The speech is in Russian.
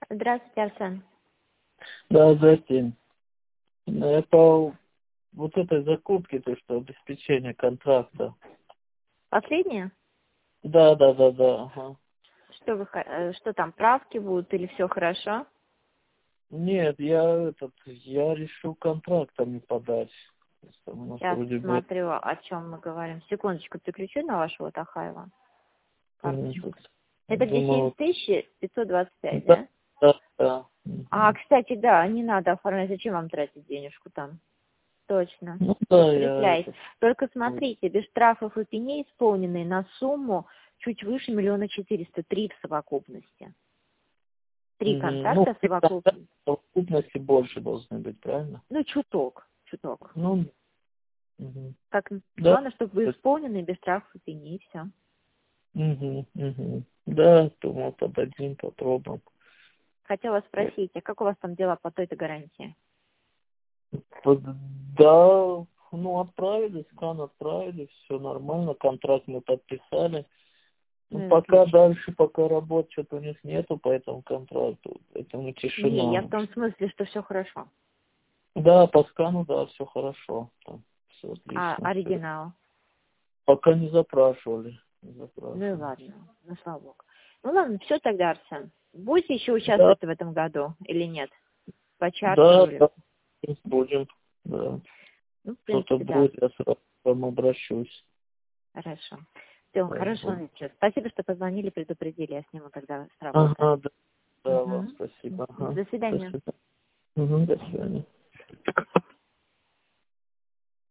Здравствуйте, Арсен. Да, здрасте. Это вот этой закупки, то что обеспечение контракта. Последнее? Да. Ага. Что там, правки будут или все хорошо? Нет, я решил контрактами подать. У нас Сейчас вроде бы смотрю, о чем мы говорим. Секундочку, переключу на вашего Тахаева карточку. Это где думал, 7525, да, да? да. А, кстати, да, не надо оформлять. Зачем вам тратить денежку там? Точно. Ну да, я Закрепляйте. Только смотрите, без штрафов и пеней исполненные на сумму чуть выше 1 400 000, 3 в совокупности. 3 ну, контракта в совокупности. в совокупности больше должны быть, правильно? Ну, чуток. Ну, мгм. Как, Да. главное, чтобы вы исполнены без штрафов и пени, и все. Да, думал, подадим, попробуем. Хотела спросить, а как у вас там дела по той-то гарантии? Да, ну отправили, скан отправили, все нормально, контракт мы подписали. Ну, Ну, пока отлично. дальше, пока работ что-то у них нету по этому контракту, поэтому Не, я тишина. в том смысле, что все хорошо. Да, по скану, да, все хорошо, все А отлично. оригинал? Пока не запрашивали. Ну и ладно, ну слава богу. Ну ладно, все тогда, Арсен. Будете еще Да, участвовать в этом году или нет? По чартеру да, или... да, будем, да. Ну, в Кто-то принципе, да. будет, я сразу к вам обращусь. Хорошо. Все, Да, хорошего буду. вечера. Спасибо, что позвонили, предупредили. Я сниму тогда с работы. Ага, да, да, вам Угу. спасибо. Ага, До свидания. спасибо. Угу, до свидания.